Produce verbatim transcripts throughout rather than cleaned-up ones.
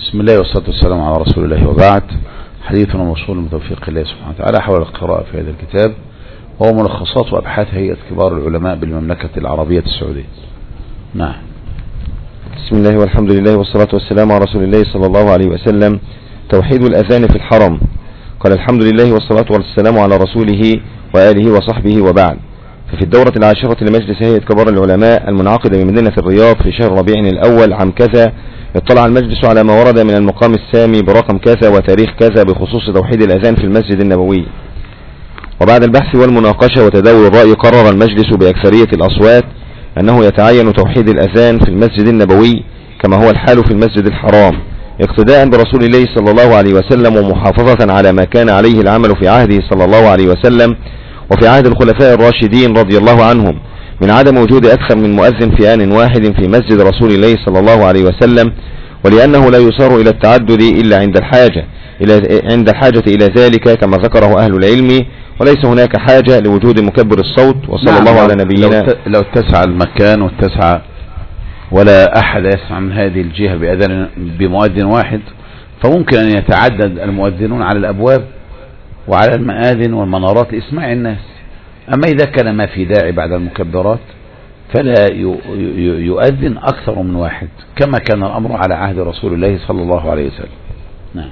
بسم الله والصلاة والسلام على رسول الله وبعد. حديثنا موصول من توفيق الله سبحانه وتعالى حول القراءة في هذا الكتاب، وهو ملخصات وأبحاث هيئة كبار العلماء بالمملكة العربية السعودية. نعم. بسم الله والحمد لله والصلاة والسلام على رسول الله صلى الله عليه وسلم. توحيد الأذان في الحرم. قال الحمد لله والصلاة والسلام على رسوله وآله وصحبه وبعد. ففي الدورة العاشرة لمجلس هيئة كبار العلماء المنعقدة بمدينة الرياض في شهر ربيع الأول عام كذا، اطلع المجلس على ما ورد من المقام السامي برقم كذا وتاريخ كذا بخصوص توحيد الأذان في المسجد النبوي. وبعد البحث والمناقشة وتداول الرأي، قرر المجلس بأكثرية الأصوات أنه يتعين توحيد الأذان في المسجد النبوي كما هو الحال في المسجد الحرام، اقتداء برسول الله صلى الله عليه وسلم، ومحافظة على ما كان عليه العمل في عهده صلى الله عليه وسلم وفي عهد الخلفاء الراشدين رضي الله عنهم، من عدم وجود أكثر من مؤذن في آن واحد في مسجد رسول الله صلى الله عليه وسلم، ولأنه لا يصار إلى التعدد إلا عند الحاجة إلى عند الحاجة إلى ذلك كما ذكره أهل العلم، وليس هناك حاجة لوجود مكبر الصوت. وصلى نعم. الله على نبينا. لو اتسع المكان واتسع ولا أحد يسمع من هذه الجهة بأذان بمؤذن واحد، فممكن أن يتعدد المؤذنون على الأبواب وعلى المآذن والمنارات لإسماع الناس. أما إذا كان ما في داعي بعد المكبرات فلا يؤذن أكثر من واحد كما كان الأمر على عهد رسول الله صلى الله عليه وسلم. نعم.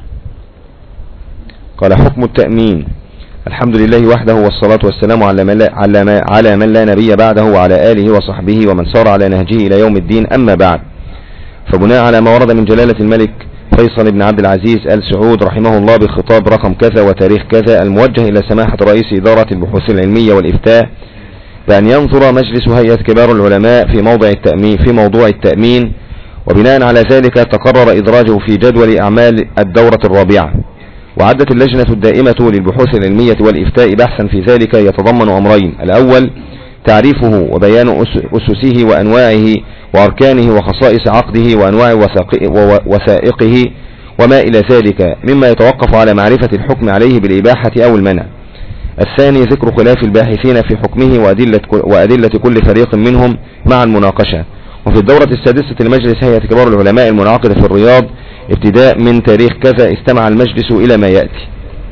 قال حكم التأمين. الحمد لله وحده والصلاة والسلام على من لا, على ما على من لا نبي بعده وعلى آله وصحبه ومن سار على نهجه إلى يوم الدين. أما بعد، فبناء على ما ورد من جلالة الملك فيصل بن عبد العزيز آل سعود رحمه الله بخطاب رقم كذا وتاريخ كذا الموجه إلى سماحة رئيس إدارة البحوث العلمية والإفتاء بأن ينظر مجلس هيئة كبار العلماء في موضع التأمين في موضوع التأمين، وبناء على ذلك تقرر إدراجه في جدول أعمال الدورة الرابعة. وعدت اللجنة الدائمة للبحوث العلمية والإفتاء بحثا في ذلك يتضمن أمرين: الأول تعريفه وبيان أسسه وأنواعه وأركانه وخصائص عقده وأنواع وثائقه وما إلى ذلك مما يتوقف على معرفة الحكم عليه بالإباحة أو المنع. الثاني ذكر خلاف الباحثين في حكمه وأدلة, وأدلة كل فريق منهم مع المناقشة. وفي الدورة السادسة لمجلس هيئة كبار العلماء المنعقدة في الرياض ابتداء من تاريخ كذا استمع المجلس إلى ما يأتي: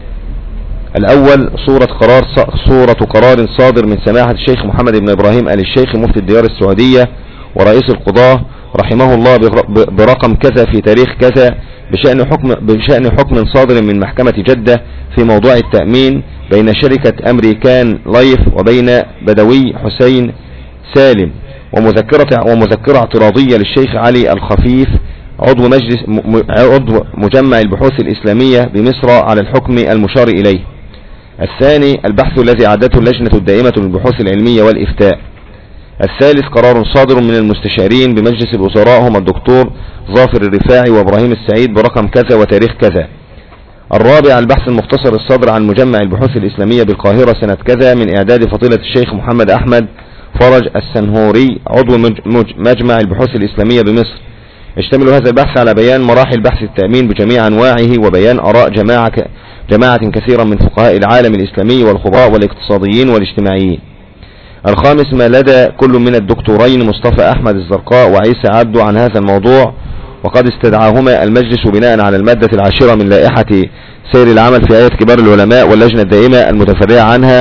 الأول صورة قرار صورة قرار صادر من سماحة الشيخ محمد بن إبراهيم آل الشيخ مفتي الديار السعودية ورئيس القضاة رحمه الله برقم كذا في تاريخ كذا بشأن حكم بشأن حكم صادر من محكمة جدة في موضوع التأمين بين شركة أمريكان لايف وبين بدوي حسين سالم، ومذكرة ومذكرة اعتراضية للشيخ علي الخفيف عضو مجلس عضو مجمع البحوث الإسلامية بمصر على الحكم المشار إليه. الثاني البحث الذي عدته اللجنة الدائمة للبحوث العلمية والإفتاء. الثالث قرار صادر من المستشارين بمجلس الوزراء هم الدكتور ظافر الرفاعي وإبراهيم السعيد برقم كذا وتاريخ كذا. الرابع البحث المختصر الصادر عن مجمع البحوث الإسلامية بالقاهرة سنة كذا من إعداد فضيلة الشيخ محمد أحمد فرج السنهوري عضو مجمع البحوث الإسلامية بمصر. يشتمل هذا البحث على بيان مراحل بحث التأمين بجميع أنواعه وبيان آراء جماعة جماعة كثيرة من فقهاء العالم الإسلامي والخبراء والاقتصاديين والاجتماعيين. الخامس ما لدى كل من الدكتورين مصطفى أحمد الزرقاء وعيسى عبده عن هذا الموضوع، وقد استدعاهما المجلس بناء على المادة العاشرة من لائحة سير العمل في هيئة كبار العلماء واللجنة الدائمة المتفرعة عنها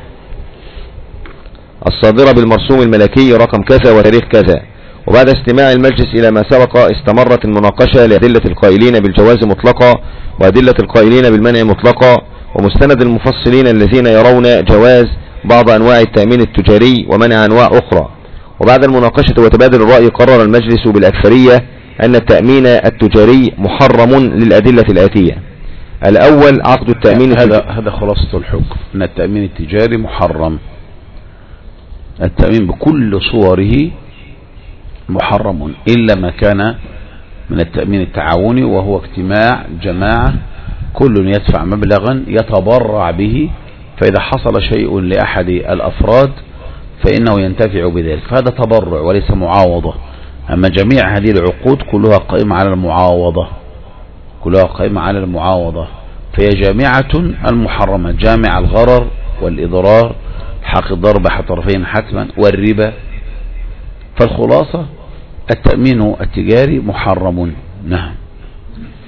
الصادرة بالمرسوم الملكي رقم كذا وتاريخ كذا. وبعد استماع المجلس إلى ما سبق استمرت المناقشة لأدلة القائلين بالجواز مطلقا وأدلة القائلين بالمنع مطلقا ومستند المفصلين الذين يرون جواز بعض أنواع التأمين التجاري ومنع أنواع أخرى. وبعد المناقشة وتبادل الرأي قرر المجلس بالأكثرية أن التأمين التجاري محرم للأدلة الآتية: الأول عقد التأمين هذا هذا خلاصة الحكم أن التأمين التجاري محرم. التأمين بكل صوره محرم إلا ما كان من التأمين التعاوني، وهو اجتماع جماعة كل يدفع مبلغا يتبرع به، فإذا حصل شيء لأحد الأفراد فإنه ينتفع بذلك، فهذا تبرع وليس معاوضة. أما جميع هذه العقود كلها قائمة على المعاوضة كلها قائمة على المعاوضة فهي جامعة المحرمة، جامع الغرر والإضرار، حق الضرب أحد طرفين حتما، والربا. فالخلاصة التأمين التجاري محرم. نعم.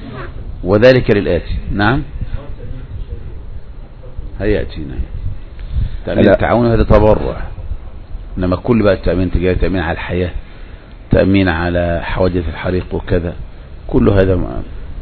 وذلك للآتي. نعم هيأتي. نعم تأمين التعاون هذا تبرع، إنما كل بقى التأمين تجاه تأمين على الحياة، تأمين على حوادث الحريق وكذا، كل هذا ما.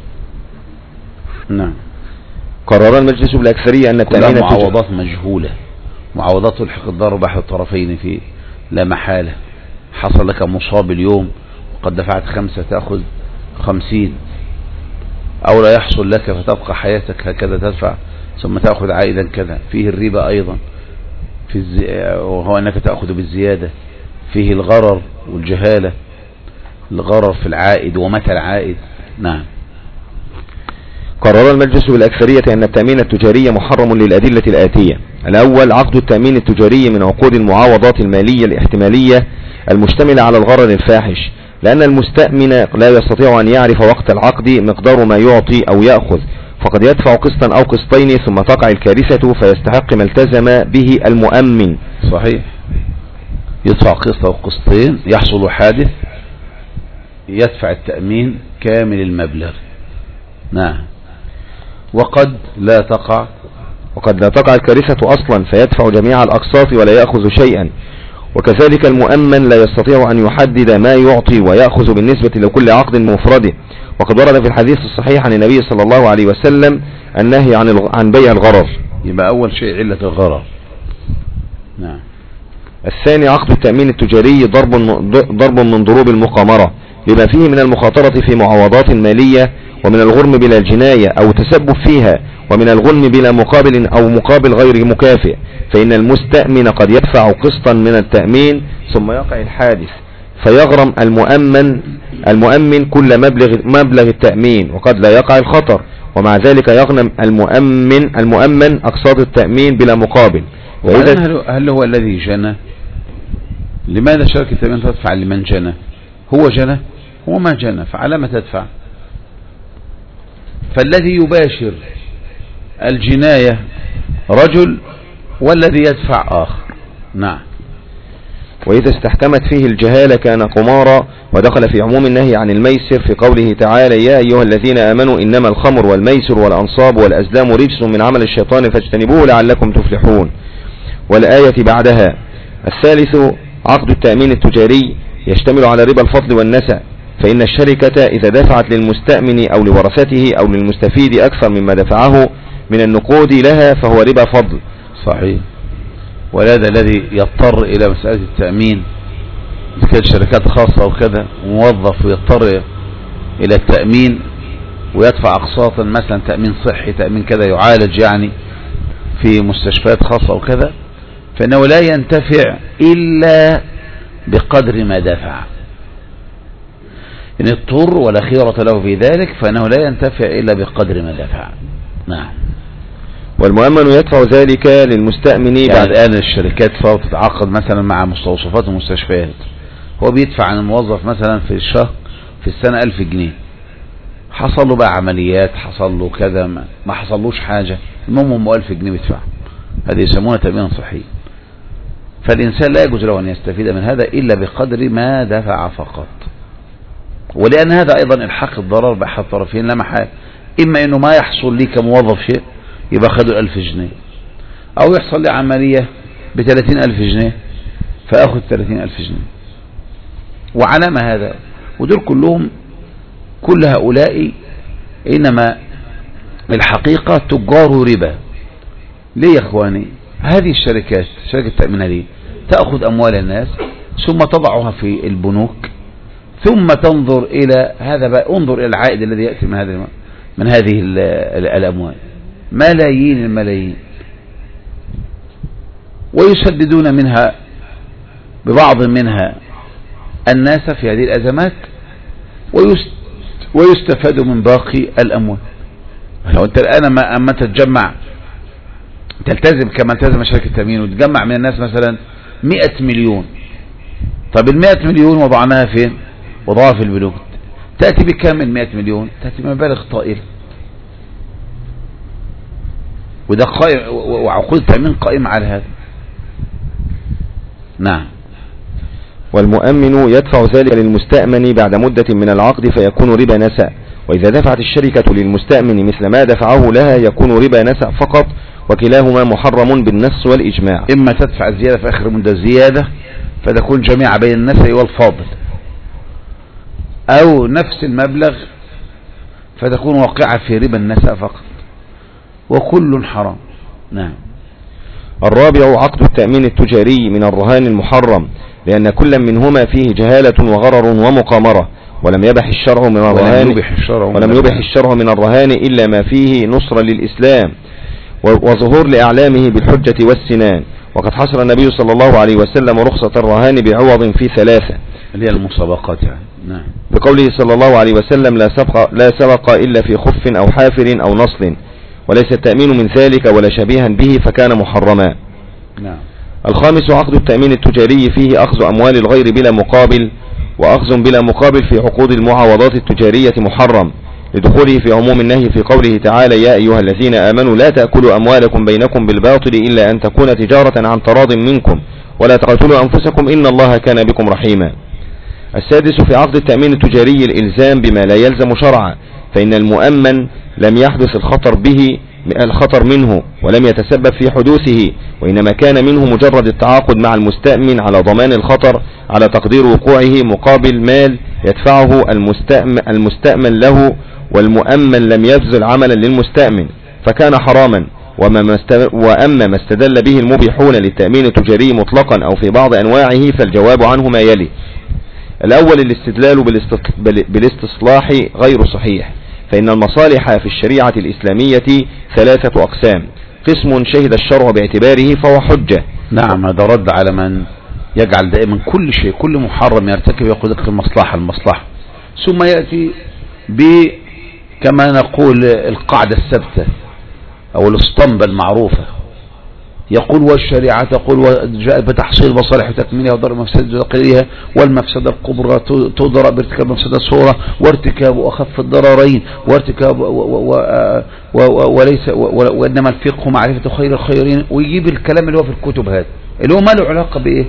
نعم. قرر المجلس بالأكثرية أن التأمين معوضات مجهولة، معوضات تلحق الضرر بأحد الطرفين في لا محالة. حصل لك مصاب اليوم وقد دفعت خمسة تأخذ خمسين، أو لا يحصل لك فتبقى حياتك هكذا تدفع ثم تأخذ عائدا كذا. فيه الربا أيضا في الزي... وهو أنك تأخذ بالزيادة. فيه الغرر والجهالة، الغرر في العائد ومتى العائد. نعم. قرر المجلس بالأكثرية أن التأمين التجاري محرم للأدلة الآتية. الأول عقد التأمين التجاري من عقود المعاوضات المالية الاحتمالية المشتملة على الغرر الفاحش، لأن المستأمن لا يستطيع أن يعرف وقت العقد مقدار ما يعطي أو يأخذ، فقد يدفع قسطا أو قسطين ثم تقع الكارثة فيستحق ما التزم به المؤمن. صحيح، يدفع قسط أو قسطين يحصل حادث يدفع التأمين كامل المبلغ. نعم. وقد لا تقع وقد لا تقع الكارثة أصلا فيدفع جميع الأقساط ولا يأخذ شيئا. وكذلك المؤمن لا يستطيع أن يحدد ما يعطي ويأخذ بالنسبة لكل عقد مفرده، وقد ورد في الحديث الصحيح عن النبي صلى الله عليه وسلم النهي عن عن بيع الغرر. يبقى أول شيء علة الغرر. نعم. الثاني عقد التأمين التجاري ضرب ضرب من ضروب المقامرة لما فيه من المخاطرة في معاوضات مالية، ومن الغرم بلا جناية أو تسبب فيها، ومن الغنم بلا مقابل أو مقابل غير مكافئ، فإن المستأمن قد يدفع قسطا من التأمين ثم يقع الحادث فيغرم المؤمن المؤمن كل مبلغ مبلغ التأمين، وقد لا يقع الخطر، ومع ذلك يغنم المؤمن المؤمن أقساط التأمين بلا مقابل. وهل هل هو الذي جنى؟ لماذا شركة التأمين تدفع لمن جنى؟ هو جنى؟ هو ما جنى، فعلى ما تدفع؟ فالذي يباشر الجناية رجل والذي يدفع آخر. نعم. وإذا استحكمت فيه الجهالة كان قمارا، ودخل في عموم النهي عن الميسر في قوله تعالى: يا أيها الذين آمنوا إنما الخمر والميسر والأنصاب والأزلام رجس من عمل الشيطان فاجتنبوه لعلكم تفلحون. والآية بعدها. الثالث عقد التأمين التجاري يشتمل على ربا الفضل والنسأ، فإن الشركة إذا دفعت للمستأمن أو لورثته أو للمستفيد أكثر مما دفعه من النقود لها فهو ربا فضل. صحيح. وهذا الذي يضطر إلى مسألة التأمين، إذا كانت شركات خاصة وكذا موظف ويضطر إلى التأمين ويدفع أقساطا، مثلا تأمين صحي، تأمين كذا، يعالج يعني في مستشفيات خاصة وكذا، فإنه لا ينتفع إلا بقدر ما دفع. إن اضطر ولا خيرة له في ذلك فإنه لا ينتفع إلا بقدر ما دفع. نعم. والمؤمن يدفع ذلك للمستأمن. يعني بعد الآن الشركات صارت تتعاقد مثلا مع مستوصفات ومستشفيات، هو بيدفع عن الموظف مثلا في الشهر في السنة ألف جنيه، حصل له بقى عمليات، حصل له كذا، ما, ما حصلوش حاجة، المهم هم ألف جنيه بيدفع. هذه يسمونها تأمين صحي. فالإنسان لا يجوز له أن يستفيد من هذا إلا بقدر ما دفع فقط. ولأن هذا أيضا الحق الضرر بأحد الطرفين لا محال، إما إنه ما يحصل لي كموظف شيء يبقى خدوا ألف جنيه، أو يحصل لي عملية بثلاثين ألف جنيه فأخذ ثلاثين ألف جنيه. وعلامة هذا، ودول كلهم كل هؤلاء إنما الحقيقة تجار ربا. ليه يا إخواني؟ هذه الشركات، شركة التأمين هذه تأخذ أموال الناس ثم تضعها في البنوك، ثم تنظر إلى هذا بقى، انظر إلى العائد الذي يأتي من هذه من هذه الأموال، ملايين الملايين، ويسددون منها ببعض منها الناس في هذه الأزمات، ويستفاد من باقي الأموال. لو أنت الآن أما تتجمع تلتزم كما التزم شركة التأمين وتجمع من الناس مثلا مئة مليون، طب المئة مليون وضعناها فين؟ وضعها في البنوك، تأتي بكام من مئة مليون؟ تأتي بمبالغ طائلة. وده قائم، وعقود التأمين قائمة على هذا. نعم. والمؤمن يدفع ذلك للمستأمن بعد مدة من العقد فيكون ربا نسأ، وإذا دفعت الشركة للمستأمن مثل ما دفعه لها يكون ربا نسأ فقط، وكلاهما محرم بالنص والإجماع. إما تدفع الزيادة في آخر مدة زيادة فتكون جميعا بين النسأ والفاضل، أو نفس المبلغ فتكون واقعة في ربا النسأ فقط، وكل حرام. نعم. الرابع عقد التأمين التجاري من الرهان المحرم، لأن كل منهما فيه جهالة وغرر ومقامرة، ولم يبح الشرع من الرهان ولم يبح الشرع, ولم يبح الشرع من الرهان إلا ما فيه نصر للإسلام وظهور لأعلامه بالحجة والسنان. وقد حصر النبي صلى الله عليه وسلم رخصة الرهان بعوض في ثلاثة، اللي هي المسابقات يعني. نعم. بقوله صلى الله عليه وسلم لا سبق, لا سبق إلا في خف أو حافر أو نصل، وليس التأمين من ذلك ولا شبيها به فكان محرما. نعم. الخامس عقد التأمين التجاري فيه أخذ أموال الغير بلا مقابل، وأخذ بلا مقابل في عقود المعاوضات التجارية محرم، لدخوله في عموم النهي في قوله تعالى يا أيها الذين آمنوا لا تأكلوا أموالكم بينكم بالباطل إلا أن تكون تجارة عن تراض منكم ولا تقتلوا أنفسكم إن الله كان بكم رحيما. السادس في عقد التأمين التجاري الإلزام بما لا يلزم شرعا، فإن المؤمن لم يحدث الخطر به الخطر منه ولم يتسبب في حدوثه، وإنما كان منه مجرد التعاقد مع المستأمن على ضمان الخطر على تقدير وقوعه مقابل مال يدفعه المستأمن, المستأمن له، والمؤمن لم يبذل عملا للمستأمن فكان حراما. وأما ما استدل به المبيحون للتأمين التجاري مطلقا أو في بعض أنواعه فالجواب عنه ما يلي. الأول الاستدلال بالاستصلاح غير صحيح، فإن المصالح في الشريعة الإسلامية ثلاثة أقسام: قسم شهد الشرع باعتباره فهو حجة. نعم، هذا رد على من يجعل دائما كل شيء كل محرم يرتكب يقول لك المصلحة المصلحة، ثم يأتي ب كما نقول القاعدة الثابتة أو الاسطمبة المعروفة، يقول والشريعة تقول وجاء بتحصيل مصالح وتكميلها ودرء مفسدة تقليلها، والمفسدة الكبرى تدرأ بارتكاب مفسدة الصورة وارتكاب أخف الضررين وارتكاب و و و وليس وإنما الفقه معرفة خير الخيرين، ويجيب الكلام اللي هو في الكتب هذا اللي هو ما له علاقة بإيه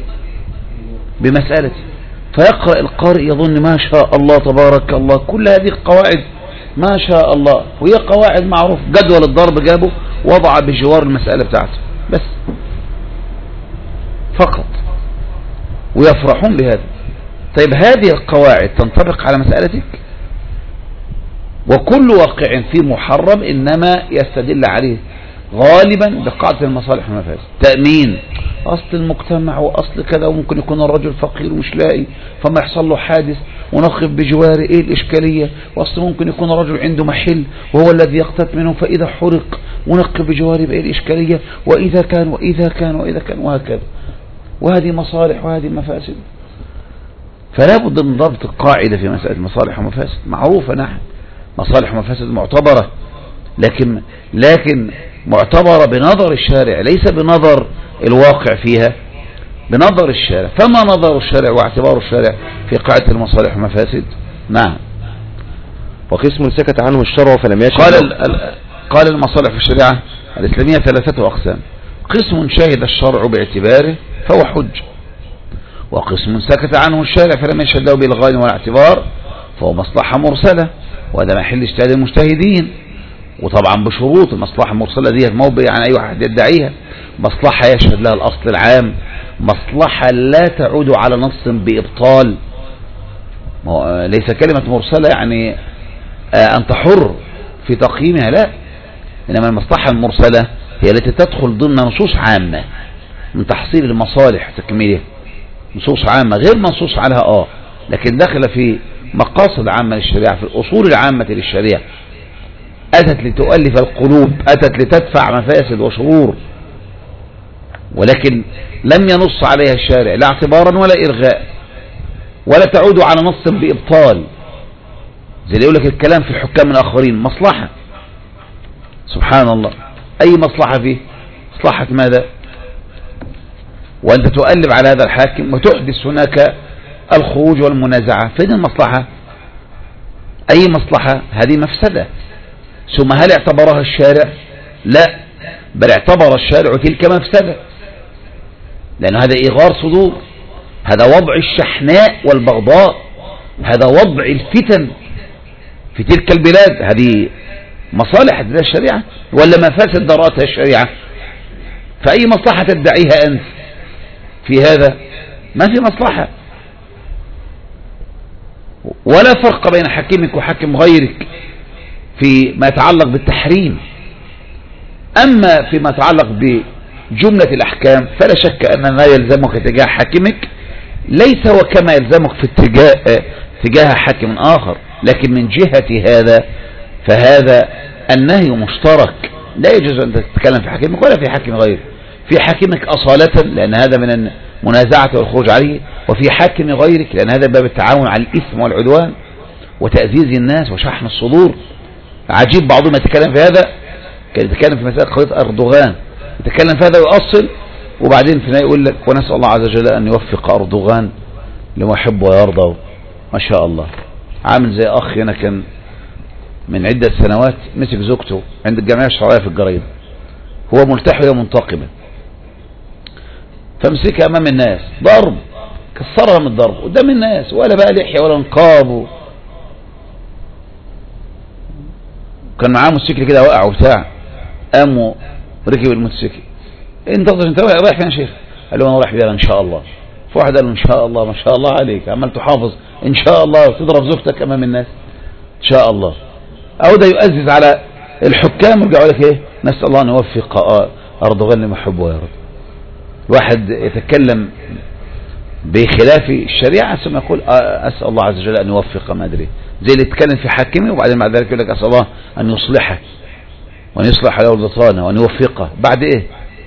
بمسألته، فيقرأ القارئ يظن ما شاء الله تبارك الله كل هذه القواعد ما شاء الله، وهي قواعد معروف، جدول الضرب جابه وضع بجوار المسألة بتاعته بس فقط، ويفرحون بهذا. طيب هذه القواعد تنطبق على مسألتك؟ وكل واقع فيه محرم إنما يستدل عليه غالبا بقاعدة المصالح والمفاسد. تأمين أصل المجتمع وأصل كذا، وممكن يكون الرجل فقير ومش لاقي فما يحصل له حادث ونقف بجواره، إيه الإشكالية؟ وأصل ممكن يكون الرجل عنده محل وهو الذي يقتات منه فإذا حرق ونقف بجواره، بإيه الإشكالية؟ وإذا كان وإذا كان وإذا كان وهكذا، وهذه مصالح وهذه مفاسد. فلا بد من ضبط القاعدة في مسألة مصالح ومفاسد معروفة. نحن مصالح ومفاسد معتبرة، لكن لكن معتبرة بنظر الشارع ليس بنظر الواقع فيها، بنظر الشارع. فما نظر الشارع واعتبار الشارع في قاعدة المصالح والمفاسد؟ نعم. وقسم سكت عنه الشرع فلم يشهد. قال قال المصالح في الشريعة الإسلامية ثلاثة أقسام: قسم شهد الشرع باعتباره فهو حج، وقسم سكت عنه الشارع فلم يشهد له بالغاية والاعتبار فهو مصلحة مرسلة، وهذا محل اجتهاد المجتهدين، وطبعا بشروط. المصلحة المرسلة دي موضع يعني أي واحد يدعيها، مصلحة يشهد لها الأصل العام، مصلحة لا تعود على نص بإبطال، ليس كلمة مرسلة يعني أنت حر في تقييمها، لا، إنما المصلحة المرسلة هي التي تدخل ضمن نصوص عامة من تحصيل المصالح تكميلها، نصوص عامة غير منصوص عليها آه لكن داخل في مقاصد عامة للشريعة، في الأصول العامة للشريعة، أتت لتؤلف القلوب، أتت لتدفع مفاسد وشرور، ولكن لم ينص عليها الشارع لا اعتبارا ولا إلغاء، ولا تعود على نص بإبطال، زي اللي يقول لك الكلام في الحكام الآخرين مصلحة. سبحان الله، أي مصلحة فيه؟ مصلحة ماذا؟ وأنت تؤلب على هذا الحاكم وتحدث هناك الخروج والمنازعة، فين المصلحة؟ أي مصلحة؟ هذه مفسدة. ثم هل اعتبرها الشارع؟ لا، بل اعتبر الشارع تلك مفسدة، لأن هذا إغار صدور، هذا وضع الشحناء والبغضاء، هذا وضع الفتن في تلك البلاد. هذه مصالح تدعيها الشريعة ولا مفاسد درأتها الشريعة؟ فأي مصلحة تدعيها أنت في هذا؟ ما في مصلحة، ولا فرق بين حكيمك وحكم غيرك في ما يتعلق بالتحريم. أما فيما يتعلق بجملة الأحكام فلا شك أن ما يلزمك تجاه حكمك ليس وكما يلزمك في اتجاه تجاه حاكم آخر، لكن من جهة هذا فهذا النهي مشترك، لا يجوز أن تتكلم في حكيمك ولا في حاكم غيره. في حكيمك أصالة لأن هذا من المنازعة والخروج عليه، وفي حاكم غيرك لأن هذا باب التعاون على الإثم والعدوان وتأزيز الناس وشحن الصدور. عجيب بعضهم يتكلم في هذا، كان يتكلم في مسألة قضية أردوغان، يتكلم في هذا ويؤصل، وبعدين في النهاية يقول لك ونسأل الله عز وجل أن يوفق أردوغان لما يحب ويرضى. ما شاء الله. عامل زي أخ هنا كان من عدة سنوات مسك زوجته عند الجمعية الشرعية في الجريدة، هو ملتحي وهي منتقبة، فمسكها أمام الناس ضرب، كسرها من الضرب قدام الناس، ولا بقى لحية ولا نقاب. كان معاه موتوسيكل كده وقع وبتاع، قاموا ركب الموتوسيكل. انت انت رايح فين يا شيخ؟ قال له انا رايح بيها ان شاء الله. فواحد قال له ان شاء الله، ما شاء الله عليك، عمال تحافظ ان شاء الله وتضرب زوجتك امام الناس ان شاء الله. او ده يؤزز على الحكام ويرجعوا لك ايه؟ نسال الله ان يوفق اردوغان لما يحب ويرضى. الواحد يتكلم بخلاف الشريعه ثم يقول اسال الله عز وجل ان يوفق، ما ادري، زي اللي يتكلم في حاكمه وبعدين بعد ذلك يقول لك اسال الله ان يصلحه وان يصلح له بطانه وان يوفقه. بعد ايه؟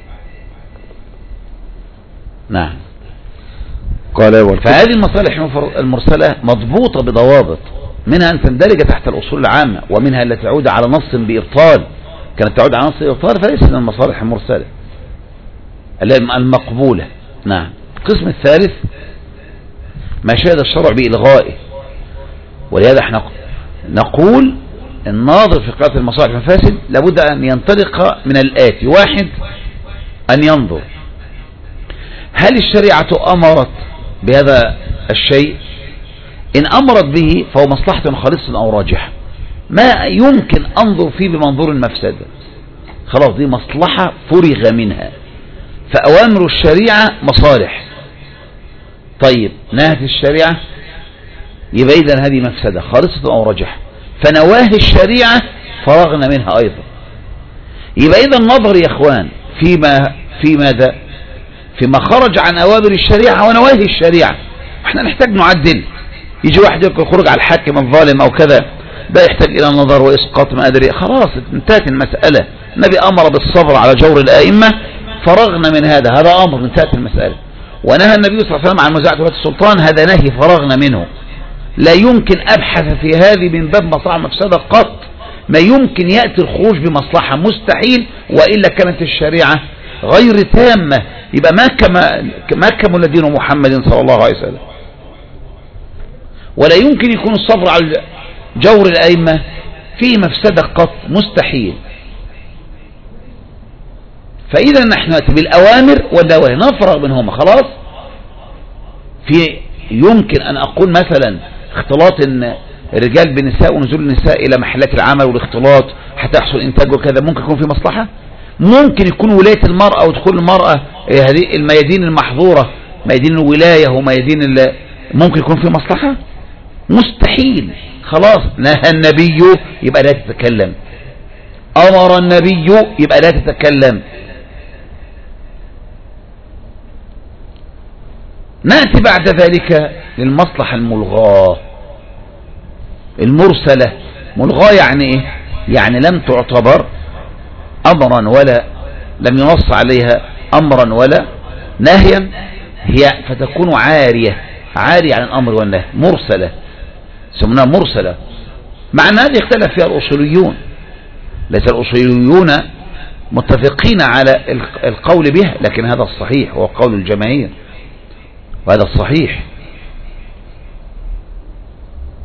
نعم. قال فهذه المصالح المرسلة مضبوطة بضوابط، منها أن تندرج تحت الأصول العامة، ومنها التي تعود على نص بإبطال، كانت تعود على نص بإبطال فليس من المصالح المرسلة المقبولة. نعم. القسم الثالث ما شهد الشرع بإلغائه، ولهذا احنا نقول الناظر في قراءة المصالح والمفاسد لابد أن ينطلق من الآتي: واحد، أن ينظر هل الشريعة أمرت بهذا الشيء؟ إن أمرت به فهو مصلحة خالصة أو راجحة، ما يمكن أنظر فيه بمنظور المفسدة، خلاص دي مصلحة فرغ منها، فأوامر الشريعة مصالح. طيب نهت الشريعة يبقى إذن هذه مفسدة خالصة أو راجحة، فنواهي الشريعة فرغنا منها أيضا. يبقى إذن النظر يا إخوان فيما في ماذا؟ فيما خرج عن أوامر الشريعة ونواهي الشريعة. احنا نحتاج نعدل، يجي واحد يقول خروج على الحاكم الظالم أو كذا، ده يحتاج إلى النظر وإسقاط ما أدري، خلاص انتهت المسألة. النبي أمر بالصبر على جور الآئمة، فرغنا من هذا، هذا أمر، انتهت المسألة. ونهى النبي صلى الله عليه وسلم عن مزاعة ولاة السلطان، هذا نهي فرغنا منه. لا يمكن أبحث في هذه من باب مصلحة مفسدة قط، ما يمكن يأتي الخروج بمصلحة، مستحيل، وإلا كانت الشريعة غير تامة، يبقى ما كما ما كمل دين محمد صلى الله عليه وسلم. ولا يمكن يكون الصبر على جور الأئمة فيه مفسدة قط، مستحيل. فإذا نحن نأتي بالأوامر والنواهي نفرغ منهما خلاص. في يمكن أن أقول مثلا اختلاط الرجال بالنساء ونزول النساء إلى محلات العمل والاختلاط حتى يحصل إنتاج وكذا، ممكن يكون في مصلحة. ممكن يكون ولاية المرأة ودخول المرأة هذه الميادين المحظورة، ميادين الولاية وميادين، ممكن يكون في مصلحة، مستحيل. خلاص نهى النبي يبقى لا تتكلم، أمر النبي يبقى لا تتكلم. نأتي بعد ذلك للمصلحة الملغاة المرسلة. ملغاة يعني ايه؟ يعني لم تعتبر أمرا ولا لم ينص عليها أمرا ولا نهيا، هي فتكون عارية، عارية عن الأمر والنهي، مرسلة، سمناها مرسلة. مع أن هذه اختلف فيها الأصوليون، ليس الأصوليون متفقين على القول بها، لكن هذا الصحيح هو قول الجماهير، وهذا الصحيح،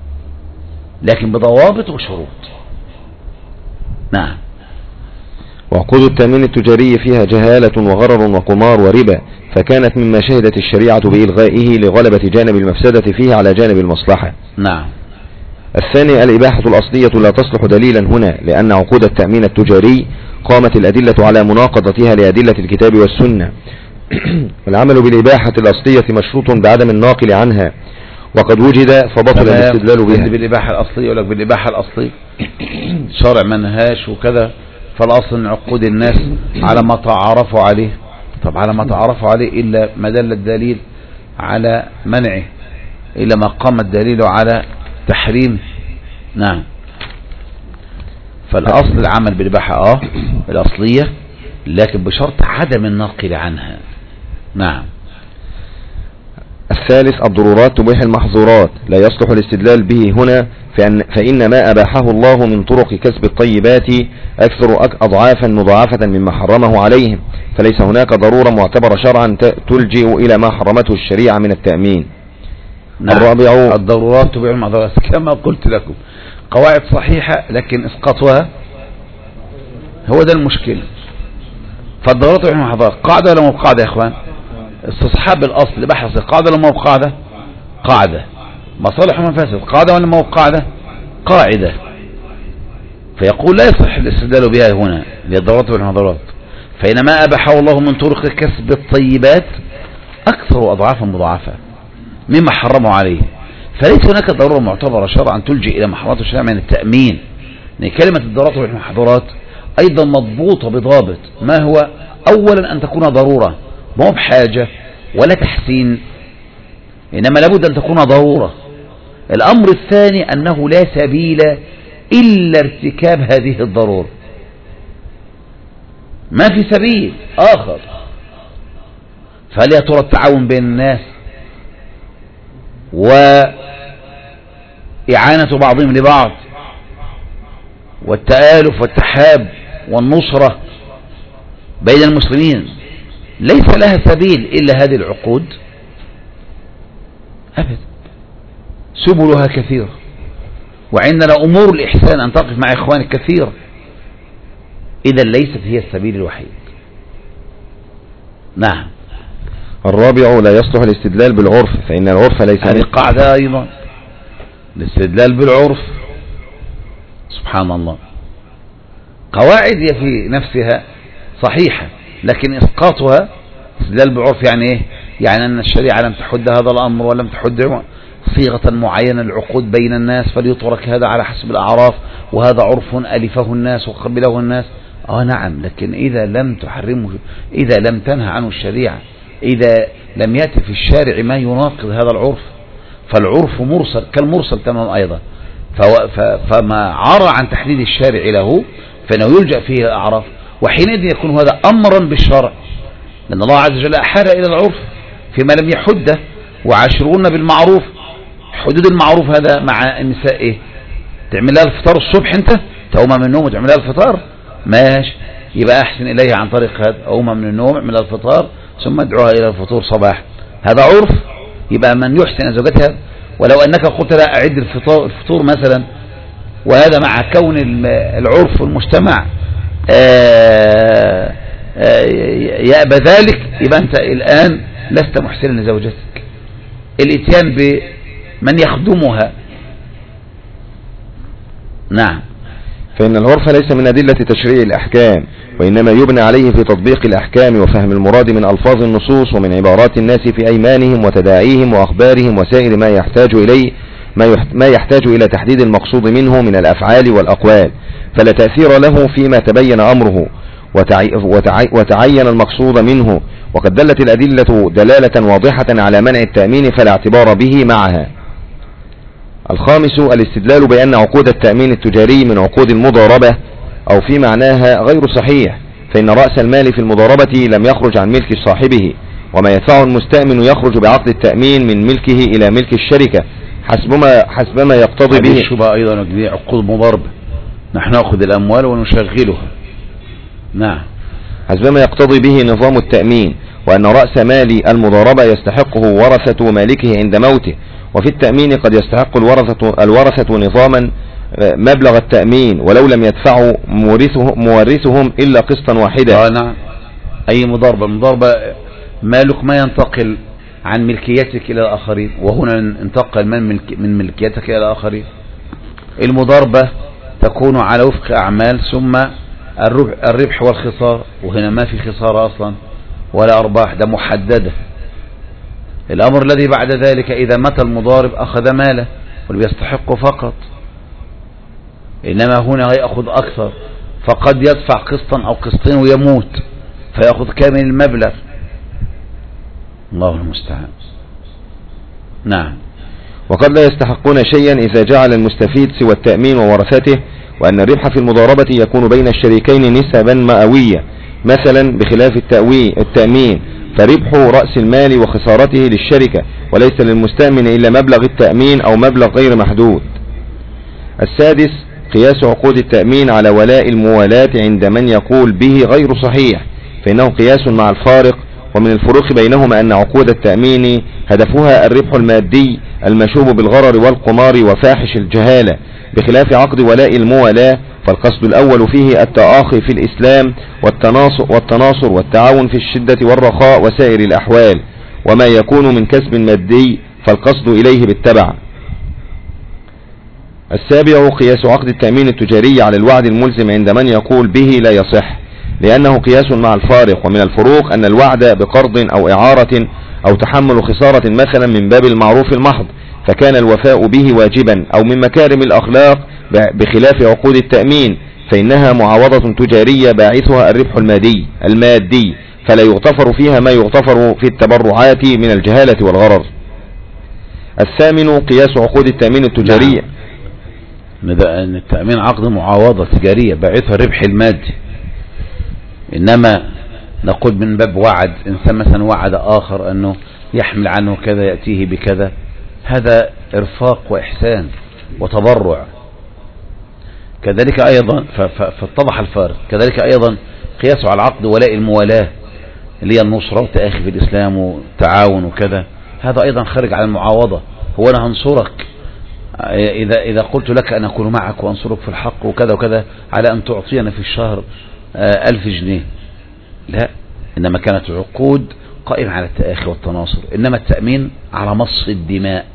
لكن بضوابط وشروط. نعم. وعقود التأمين التجاري فيها جهالة وغرر وقمار وربا، فكانت مما شهدت الشريعة بإلغائه لغلبة جانب المفسدة فيه على جانب المصلحة. نعم. الثاني الإباحة الأصلية لا تصلح دليلا هنا، لأن عقود التأمين التجاري قامت الأدلة على مناقضتها لأدلة الكتاب والسنة. والعمل بالإباحة الأصلية مشروط بعدم الناقل عنها، وقد وجد فبطل الاستدلال بها. بالإباحة الأصلية يقول لك بالإباحة الأصلية شرع منهاش وكذا، فالأصل أن عقود الناس على ما تعرفوا عليه. طب على ما تعرفوا عليه إلا ما دل الدليل على منعه، إلا ما قام الدليل على تحريم. نعم. فالأصل العمل بالإباحة اه الأصلية، لكن بشرط عدم النقل عنها. نعم. الثالث الضرورات تبيح المحظورات، لا يصلح الاستدلال به هنا، فإن, فإن ما أباحه الله من طرق كسب الطيبات أكثر أضعافا مضاعفة مما حرمه عليهم، فليس هناك ضرورة معتبرة شرعا تلجئ إلى ما حرمته الشريعة من التأمين. نعم. الرابع الضرورات تبيح المحظورات، كما قلت لكم قواعد صحيحة لكن اسقاطها هو ده المشكلة. فالضرورات تبيح المحظورات قاعدة ولا مو قاعدة يا اخوان؟ استصحاب الاصل بحث قاعدة ولا مو قاعدة؟ قاعدة. مصالح ومفاسد قاعدة ولا مو قاعدة؟ قاعدة. فيقول لا يصح الاستدلال بها هنا للضرورات والمحظورات، فإنما أباحه الله من طرق كسب الطيبات أكثر أضعافا مضاعفة مما حرمه عليه، فليس هناك ضرورة معتبرة شرعا تلجئ إلى محرمات الشرع من التأمين. يعني كلمة الضرورات والمحظورات أيضا مضبوطة بضابط، ما هو؟ أولا أن تكون ضرورة، مو بحاجة ولا تحسين، إنما لابد أن تكون ضرورة. الأمر الثاني أنه لا سبيل إلا ارتكاب هذه الضرورة، ما في سبيل آخر. فهل يا ترى التعاون بين الناس وإعانة بعضهم لبعض والتآلف والتحاب والنصرة بين المسلمين ليس لها سبيل إلا هذه العقود؟ أبدا، سبلها كثيرة، وعندنا أمور الإحسان أن تقف مع إخوانك كثير، إذا ليست هي السبيل الوحيد. نعم. الرابع لا يصلح الاستدلال بالعرف، فإن العرف ليس هذه قاعدة أيضا، الاستدلال بالعرف سبحان الله قواعد هي في نفسها صحيحة، لكن إسقاطها استدلال بالعرف يعني إيه؟ يعني أن الشريعة لم تحد هذا الأمر ولم تحد صيغة معينة للعقود بين الناس، فليترك هذا على حسب الأعراف، وهذا عرف ألفه الناس وقبله الناس. آه نعم، لكن إذا لم تحرمه، إذا لم تنهى عنه الشريعة، إذا لم يأتي في الشارع ما يناقض هذا العرف، فالعرف مرسل كالمرسل تمام أيضا. فما عرى عن تحديد الشارع له فإنه يلجأ فيه الأعراف، وحينئذ يكون هذا أمرا بالشرع، لأن الله عز وجل أحال إلى العرف فيما لم يحده. وعاشرون بالمعروف، حدود المعروف هذا مع النساء إيه؟ تعمل لها الفطار الصبح، أنت تقوم من النوم وتعمل لها الفطار، ماشي، يبقى أحسن إليها عن طريق هذا، أقوم من النوم اعمل لها الفطار ثم ادعوها إلى الفطور صباح، هذا عرف. يبقى من يحسن زوجتها، ولو أنك قلت لها أعد الفطور, الفطور مثلا، وهذا مع كون العرف والمجتمع يأبى ذلك، يبقى أنت الآن لست محسنا لزوجتك. الاتيان بمن يخدمها. نعم. فإن العرف ليس من أدلة تشريع الأحكام، وإنما يبنى عليه في تطبيق الأحكام وفهم المراد من ألفاظ النصوص ومن عبارات الناس في أيمانهم وتداعيهم وأخبارهم وسائر ما يحتاج إليه ما يحتاج إلى تحديد المقصود منه من الأفعال والأقوال، فلا تأثير له فيما تبين أمره وتعين المقصود منه. وقد دلت الأدلة دلالة واضحة على منع التأمين فلا اعتبار به معها. الخامس الاستدلال بأن عقود التأمين التجاري من عقود المضاربة أو في معناها غير صحيح، فإن رأس المال في المضاربة لم يخرج عن ملك صاحبه، وما يدفعه المستأمن يخرج بعقد التأمين من ملكه إلى ملك الشركة حسبما, حسبما يقتضي به. الشبهة أيضا عقود مضاربة، نحن نأخذ الأموال ونشغلها. نعم. حسبما يقتضي به نظام التأمين، وأن رأس مال المضاربة يستحقه ورثة مالكه عند موته، وفي التأمين قد يستحق الورثة, الورثة نظاما مبلغ التأمين ولو لم يدفعوا مورثه مورثهم إلا قسطا واحدا. آه نعم. أي مضاربة، مضاربة مالك ما ينتقل عن ملكيتك إلى الآخرين، وهنا انتقل من, ملك من ملكيتك إلى الآخرين. المضاربة تكون على وفق أعمال ثم الربح, الربح والخسارة، وهنا ما في خسارة أصلا ولا أرباح، ده محددة. الأمر الذي بعد ذلك إذا مات المضارب أخذ ماله واللي بيستحقه فقط، إنما هنا يأخذ أكثر، فقد يدفع قسطا أو قسطين ويموت فيأخذ كامل المبلغ. الله المستعان. نعم. وقد لا يستحقون شيئا إذا جعل المستفيد سوى التأمين وورثته، وأن الربح في المضاربة يكون بين الشريكين نسبا مئوية مثلا، بخلاف التأمين فربح رأس المال وخسارته للشركة وليس للمستأمن إلا مبلغ التأمين أو مبلغ غير محدود. السادس قياس عقود التأمين على ولاء الموالاة عند من يقول به غير صحيح، فإنه قياس مع الفارق، ومن الفروق بينهما أن عقود التأمين هدفها الربح المادي المشوب بالغرر والقمار وفاحش الجهالة، بخلاف عقد ولاء الموالاة فالقصد الأول فيه التآخي في الإسلام والتناصر, والتناصر والتعاون في الشدة والرخاء وسائر الأحوال، وما يكون من كسب مادي فالقصد إليه بالتبع. السابع قياس عقد التأمين التجاري على الوعد الملزم عند من يقول به لا يصح، لأنه قياس مع الفارق، ومن الفروق أن الوعد بقرض أو إعارة أو تحمل خسارة مثلا من باب المعروف المحض فكان الوفاء به واجبا، أو من مكارم الأخلاق بخلاف عقود التأمين فإنها معاوضة تجارية باعثها الربح المادي المادي فلا يغتفر فيها ما يغتفر في التبرعات من الجهالة والغرر. الثامن قياس عقود التأمين التجارية. نعم. التأمين عقد معاوضة تجارية باعثها الربح المادي، إنما نقول من باب وعد، إنسان مثلا وعد آخر أنه يحمل عنه كذا يأتيه بكذا، هذا إرفاق وإحسان وتبرع. كذلك أيضا فاتضح الفارق. كذلك أيضا قياسه على العقد ولاء الموالاة اللي هي النصرة والتآخي في الإسلام والتعاون وكذا، هذا أيضا خارج على المعاوضة. هو أنا هنصرك إذا إذا قلت لك أن أكون معك وأنصرك في الحق وكذا وكذا على أن تعطينا في الشهر ألف جنيه، لا، إنما كانت عقود قائمة على التآخي والتناصر، إنما التأمين على مص الدماء،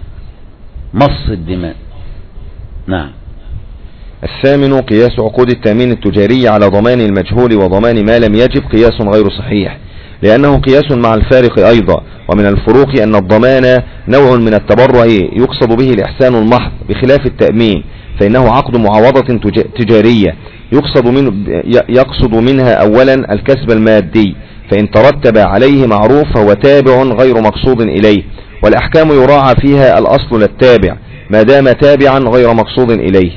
مص الدماء. نعم. الثامن قياس عقود التأمين التجاري على ضمان المجهول وضمان ما لم يجب قياس غير صحيح، لأنه قياس مع الفارق أيضا، ومن الفروق أن الضمان نوع من التبرع يقصد به الإحسان المحض بخلاف التأمين فإنه عقد معاوضة تجارية يقصد, من يقصد منها أولا الكسب المادي، فإن ترتب عليه معروف فهو تابع غير مقصود إليه، والأحكام يراعى فيها الأصل للتابع ما دام تابعا غير مقصود إليه.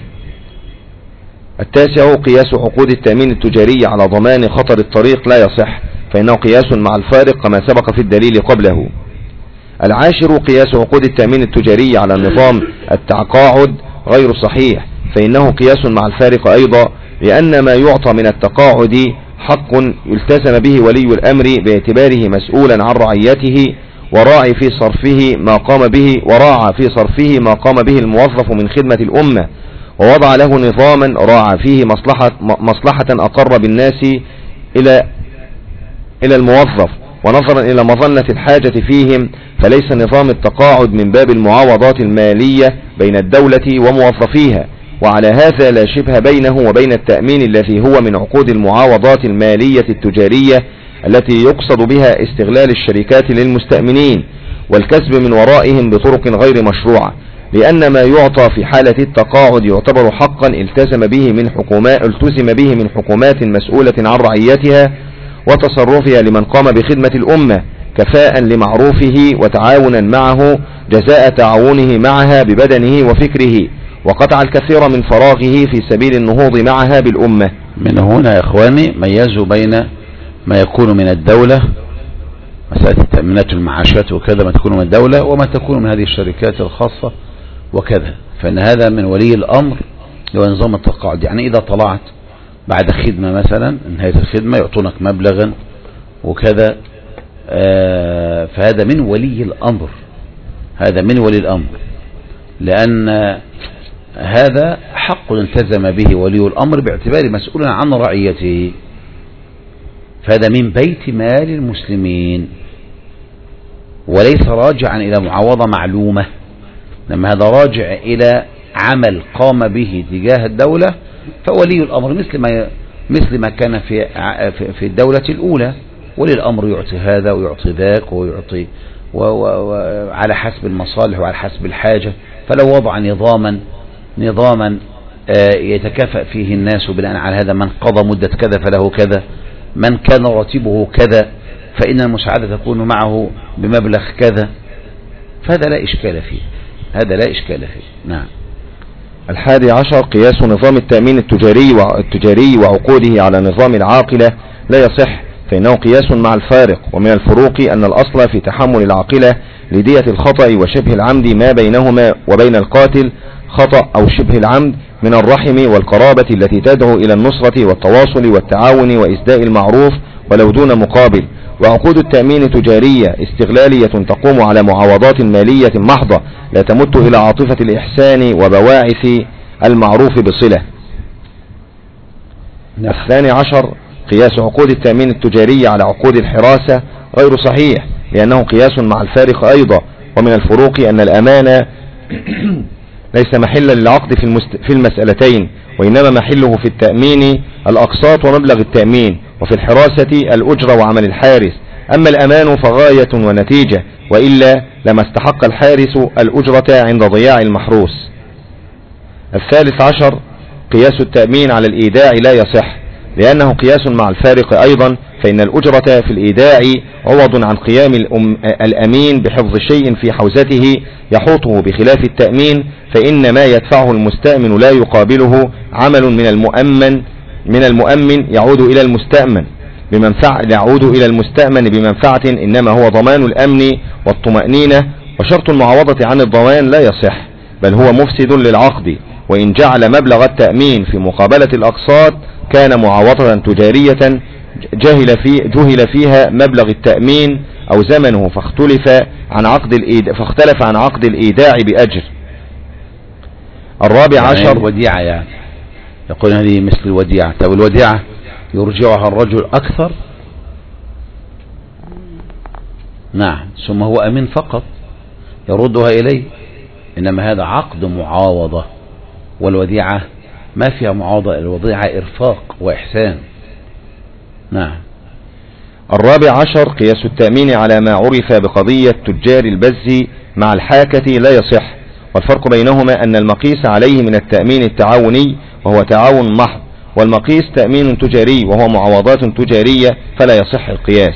التاسع قياس عقود التأمين التجاري على ضمان خطر الطريق لا يصح، فإنه قياس مع الفارق كما سبق في الدليل قبله. العاشر قياس عقود التأمين التجاري على النظام التقاعد غير صحيح، فإنه قياس مع الفارق أيضا، لأن ما يعطى من التقاعد حق يلتزم به ولي الأمر باعتباره مسؤولا عن رعيته وراعي في صرفه ما قام به وراعى في صرفه ما قام به الموظف من خدمة الأمة، ووضع له نظاما راعى فيه مصلحة, مصلحة أقر بالناس إلى إلى الموظف، ونظرا إلى مظنة الحاجة فيهم فليس نظام التقاعد من باب المعاوضات المالية بين الدولة وموظفيها، وعلى هذا لا شبه بينه وبين التأمين الذي هو من عقود المعاوضات المالية التجارية التي يقصد بها استغلال الشركات للمستأمنين والكسب من ورائهم بطرق غير مشروعة، لأن ما يعطى في حالة التقاعد يعتبر حقا التزم به من حكومات التزم به من حكومات مسؤولة عن رعيتها وتصرفها لمن قام بخدمة الأمة كفاء لمعروفه وتعاونا معه جزاء تعاونه معها ببدنه وفكره، وقطع الكثير من فراغه في سبيل النهوض معها بالأمة. من هنا يا إخواني ميزوا بين ما يكون من الدولة، مسألة التأمينات والمعاشات وكذا ما تكون من الدولة، وما تكون من هذه الشركات الخاصة وكذا، فإن هذا من ولي الأمر هو نظام التقاعد. يعني إذا طلعت بعد خدمة مثلا نهاية الخدمة يعطونك مبلغا وكذا، آه فهذا من ولي الأمر، هذا من ولي الأمر، لأن هذا حق التزم به ولي الأمر باعتباره مسؤول عن رعيته، فهذا من بيت مال المسلمين وليس راجعا إلى معاوضة معلومة، لما هذا راجع إلى عمل قام به تجاه الدولة، فولي الأمر مثل ما مثل ما كان في في الدولة الأولى، ولي الأمر يعطي هذا ويعطي ذاك ويعطي وعلى حسب المصالح وعلى حسب الحاجة. فلو وضع نظاما نظاما يتكافأ فيه الناس بناء على هذا، من قضى مدة كذا فله كذا، من كان راتبه كذا فإن المساعدة تكون معه بمبلغ كذا، فهذا لا إشكال فيه، هذا لا إشكال فيه. نعم. الحادي عشر قياس نظام التأمين التجاري والتجاري وعقوده على نظام العاقلة لا يصح، فإنه قياس مع الفارق، ومن الفروق أن الأصل في تحمل العاقلة لدية الخطأ وشبه العمد ما بينهما وبين القاتل خطأ أو شبه العمد من الرحم والقرابة التي تدعو إلى النصرة والتواصل والتعاون وإسداء المعروف ولو دون مقابل. وعقود التأمين تجارية استغلالية تقوم على معاوضات مالية محضة لا تمت إلى عاطفة الإحسان وبواعث المعروف بصلة. الثاني عشر قياس عقود التأمين التجاري على عقود الحراسة غير صحيح، لأنه قياس مع الفارق أيضا. ومن الفروق أن الأمانة ليس محلا للعقد في, المست... في المسألتين، وإنما محله في التأمين الأقساط ومبلغ التأمين، وفي الحراسة الأجرة وعمل الحارس. أما الأمان فغاية ونتيجة، وإلا لما استحق الحارس الأجرة عند ضياع المحروس. الثالث عشر قياس التأمين على الإيداع لا يصح، لأنه قياس مع الفارق أيضا، فإن الأجرة في الإيداع عوض عن قيام الأمين بحفظ شيء في حوزته يحوطه، بخلاف التأمين فإن ما يدفعه المستأمن لا يقابله عمل من المؤمن من المؤمن يعود إلى المستأمن بمنفعة يعود إلى المستأمن بمنفعة، إنما هو ضمان الأمن والطمأنينة. وشرط المعاوضة عن الضمان لا يصح، بل هو مفسد للعقد، وإن جعل مبلغ التأمين في مقابلة الأقساط كان معاوضة تجارية جهل في جهل فيها مبلغ التأمين أو زمنه، فاختلف عن عقد الإيداع فاختلف عن عقد الإيداع بأجر. الرابع عشر يعني الوديعة، يعني يقول هذه مثل الوديعة. طب الوديعة يرجعها الرجل أكثر، نعم، ثم هو أمين فقط يردها إليه، إنما هذا عقد معاوضة، والوديعة ما فيها معاوضة، الوديعة إرفاق وإحسان. نعم. الرابع عشر قياس التأمين على ما عرف بقضية تجار البز مع الحاكة لا يصح، والفرق بينهما أن المقيس عليه من التأمين التعاوني وهو تعاون محض، والمقيس تأمين تجاري وهو معاوضات تجارية، فلا يصح القياس.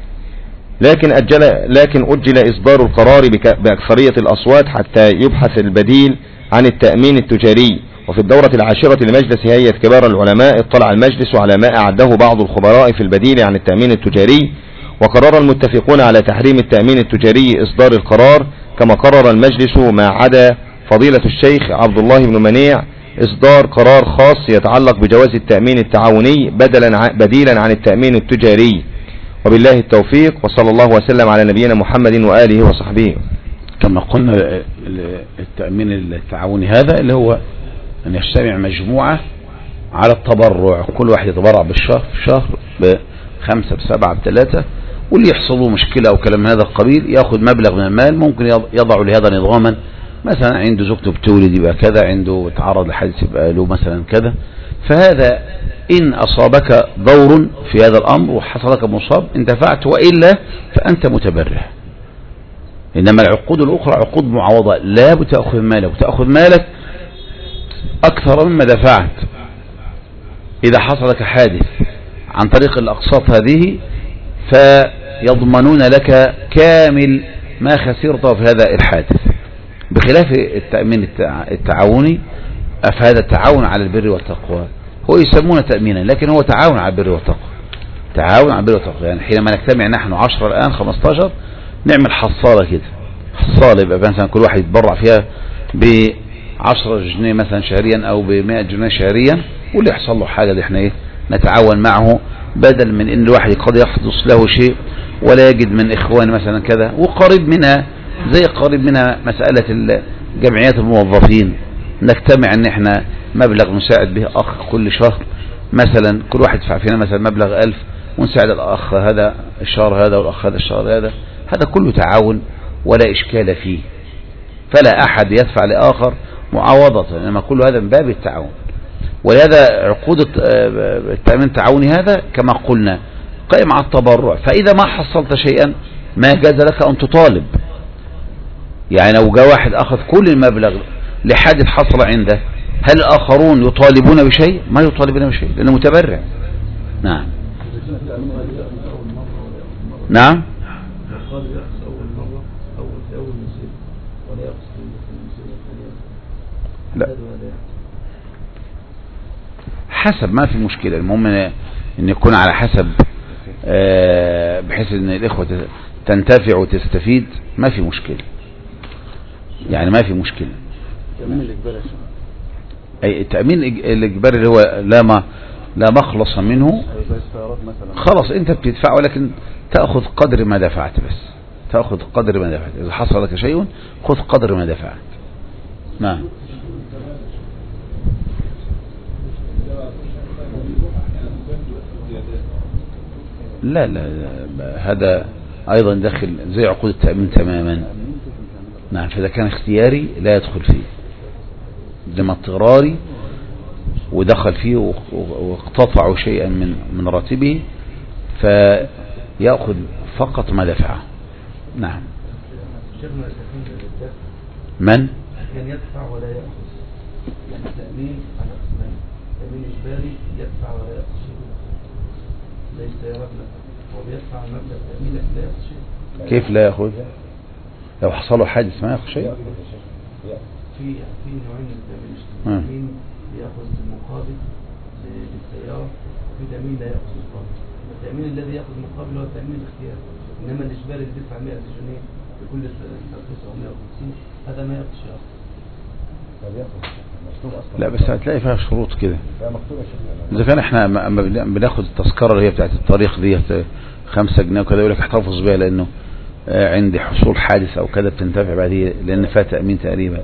لكن أجل, لكن أجل إصدار القرار بأكثرية الأصوات حتى يبحث البديل عن التأمين التجاري. وفي الدورة العاشرة لمجلس هيئة كبار العلماء اطلع المجلس على ما أعده بعض الخبراء في البديل عن التأمين التجاري، وقرر المتفقون على تحريم التأمين التجاري إصدار القرار، كما قرر المجلس ما عدا فضيلة الشيخ عبد الله بن منيع إصدار قرار خاص يتعلق بجواز التأمين التعاوني بدلا بديلا عن التأمين التجاري. وبالله التوفيق، وصلى الله وسلم على نبينا محمد وآله وصحبه. كما قلنا التأمين التعاوني هذا اللي هو أن يجتمع مجموعة على التبرع، كل واحد يتبرع بالشهر في شهر بخمسة بسبعة بثلاثة، واللي يحصل له مشكلة أو كلام هذا القبيل يأخذ مبلغ من المال، ممكن يضع لهذا نظاما، مثلا عنده زوجته بتولد يبقى كذا، عنده تعرض لحادث يبقى له مثلا كذا. فهذا إن أصابك دور في هذا الأمر وحصلك مصاب انتفعت، وإلا فأنت متبرع. إنما العقود الأخرى عقود معاوضة، لا بتأخذ مالك وتأخذ مالك أكثر مما دفعت. إذا حصل لك حادث عن طريق الأقساط هذه فيضمنون لك كامل ما خسرته في هذا الحادث، بخلاف التأمين التعاوني. فهذا التعاون على البر والتقوى هو يسمونه تأمينا، لكن هو تعاون على البر والتقوى، تعاون على البر والتقوى. يعني حينما نجتمع نحن عشرة الآن خمستاشر نعمل حصالة كده، حصالة يبقى مثلا كل واحد يتبرع فيها بعشرة جنيه مثلا شهريا أو بمائة جنيه شهريا، واللي يحصل له حاجة اللي احنا ايه نتعاون معه، بدل من ان الواحد قد يحدث له شيء ولا يجد من اخوان مثلا كذا. وقريب منها زي قريب منها مسألة جمعيات الموظفين، نجتمع ان احنا مبلغ نساعد به اخ كل شهر مثلا، كل واحد يدفع فينا مثلا مبلغ ألف ونساعد الاخ هذا الشهر هذا والاخ هذا الشهر هذا، هذا كله تعاون ولا اشكال فيه، فلا احد يدفع لاخر معاوضة، انما كل هذا من باب التعاون. ولهذا عقود التأمين التعاوني هذا كما قلنا قائم على التبرع، فإذا ما حصلت شيئا ما جاز لك أن تطالب. يعني لو جاء واحد أخذ كل المبلغ لحادث حصل عنده، هل الآخرون يطالبون بشيء؟ ما يطالبون بشيء لأنه متبرع. نعم نعم لا حسب، ما في مشكلة، المهم ان يكون على حسب بحيث ان الاخوة تنتفع وتستفيد، ما في مشكلة، يعني ما في مشكلة. التأمين الإجباري اي التأمين الإجباري اللي هو لا ما لا مخلص منه، خلاص انت بتدفع ولكن تأخذ قدر ما دفعت، بس تأخذ قدر ما دفعت، اذا حصل لك شيء خذ قدر ما دفعت. نعم لا لا, لا هذا أيضا داخل زي عقود التأمين تماما. نعم فإذا كان اختياري لا يدخل فيه، لما اضطراري ودخل فيه واقتطعوا شيئا من من راتبه فيأخذ فقط ما دفعه. نعم من كان يدفع ولا يأخذ، يعني التأمين على قسمين، تأمين إجباري يدفع ولا يأخذ شيء، ليس مبلغ هو بيدفع مبلغ تأمين لكن لا يأخذ شيء. كيف لا يأخذ؟ لو حصل له حادث ما يأخذ شيء؟ في في نوعين من التأمين، تأمين يأخذ المقابل للسيارة، وفي تأمين لا يأخذ مقابل. التأمين الذي يأخذ مقابل هو التأمين الاختياري، إنما الإجباري اللي بيدفع مئة جنيه لكل ترخيص أو مئة وخمسين هذا ما يأخذ شيء أصلا. لا بس هتلاقي فيها شروط كده، إذا كان احنا بناخد التذكرة اللي هي بتاعت الطريق دي خمسة جنيه وكذا يقول لك احتفظ بها لأنه عندي حصول حادث أو كذا بتنتفع بعديه لأن فيها تأمين تقريبا.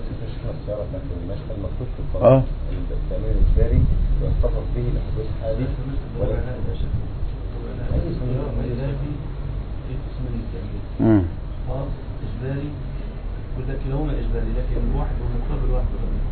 اه التأمين الإجباري يحتفظ به لحدوث حادث ولا أي سيارة ميلادي في قسم من التأمين خاص إجباري، كلاهما إجباري لكن واحد ومقابل واحد.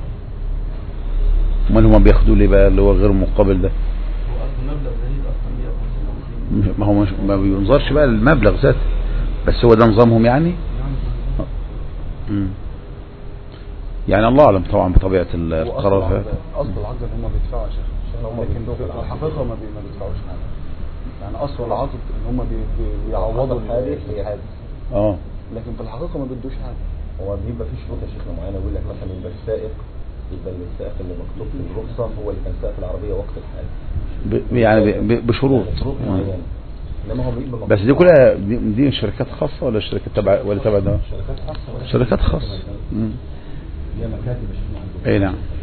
من هم بياخدوا لي بقى اللي هو غير مقابل ده؟ هو أصل مبلغ زهيد أصلا مئة وخمسين. ما هو مش ما بينظرش بقى المبلغ ذاته، بس هو ده نظامهم يعني. امم يعني الله أعلم طبعا بطبيعة القرار هذا. أصل العقد ان هم بيدفعوا يا شيخ، لكن في الحقيقة ما بيدفعوش حاجة. يعني أصل العقد ان هم بيعوضوا الحادث حادث اه لكن في الحقيقة ما بيدوش حاجة. هو بيبقى في شروط يا شيخنا معينة، يقول لك مثلا يبقى السائق يبقى السائق اللي مكتوب في الرخصة هو اللي كان سائق العربية وقت الحادث، يعني بشروط معينة. انما هو بيبقى بس دي كلها دي, دي شركات خاصة ولا شركات تبع ولا تبع ده؟ شركات خاصة. شركات خاصة. هي مكاتب. اي نعم.